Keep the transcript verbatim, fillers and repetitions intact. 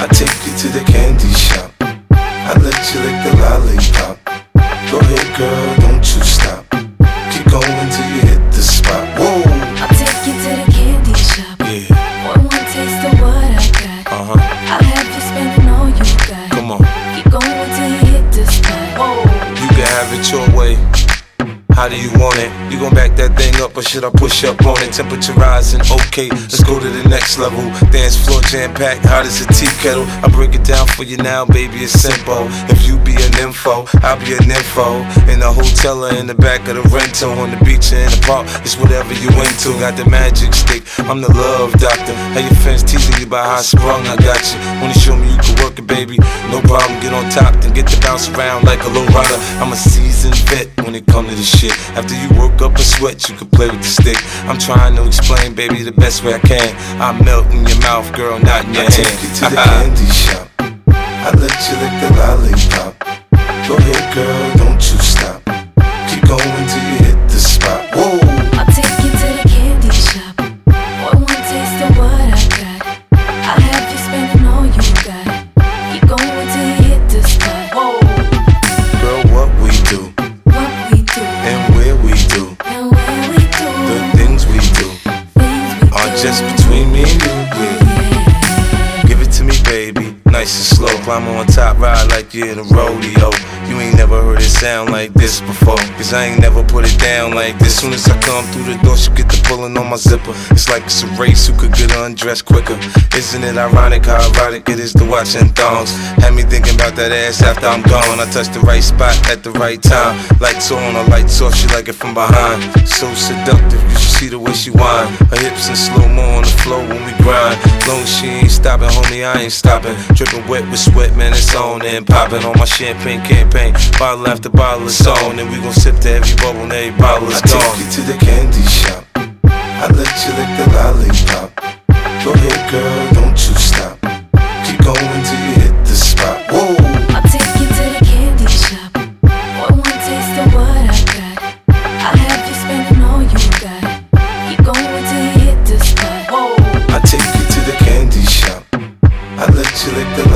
I take you to the candy shop. I let you lick the lollipop. Go ahead, girl, don't you stop. Keep going till you hit the spot. Whoa. I'll take you to the candy shop. Yeah. One more taste of what I got. Uh huh. I'll have you spending all you got. Come on. Keep going till you hit the spot. Whoa. You can have it your way. How do you want it? You gon' back that thing up or should I push up on it? Temperature rising, okay, let's go to the next level. Dance floor jam-packed, hot as a tea kettle. I break it down for you now, baby, it's simple. If you be an info, I'll be an info. In the hotel or in the back of the rental, on the beach or in the park, it's whatever you into. Got the magic stick, I'm the love doctor. How your fans teasing you about how I sprung, I got you. Wanna show me you can work it, baby? No problem, get on top, then get to bounce around like a low rider. I'm a seasoned vet when it comes to this shit. After you work up a sweat, you can play with the stick. I'm trying to explain, baby, the best way I can. I melt in your mouth, girl, not in your I hand. I take you to the candy shop. I let you lick the lollipop. Go ahead, girl, don't you stop. Keep going till you hit the spot. Whoa. I'll take you to the candy shop. One more taste of what I got. I'll have you spending all you got. Keep going till you hit the spot. Whoa. Girl, what we do, What we do, and where we do, and where we do, the things we do things we are do. just between me and you. Yeah. Give it to me, baby, nice and slow. Climb on top, ride like you're in a rodeo. You ain't never heard it sound like this before, cause I ain't never put it down like this. Soon as I come through the door, she get the pulling on my zipper. It's like it's a race, who could get undressed quicker. Isn't it ironic how erotic it is to watching thongs? Had me thinking about that ass after I'm gone. I touch the right spot at the right time. Lights on or lights off, she like it from behind. So seductive, you should see the way she whine. Her hips in slow-mo on the floor when we grind. Long as she ain't stopping, homie, I ain't stopping. Dripping wet with sweat, man, it's on and popping on my champagne campaign. Bottle after bottle is on, and we gon' sip to every bubble and every bottle is gone. I take you to the candy shop. I let you lick the lollipop. Go ahead, girl, don't you stop. Keep going till you hit the spot. Whoa. I'll take you to the candy shop. One more taste of what I got. I'll have you spending all you got. Keep going till you hit the spot. Whoa. I take you to the candy shop. I let you lick the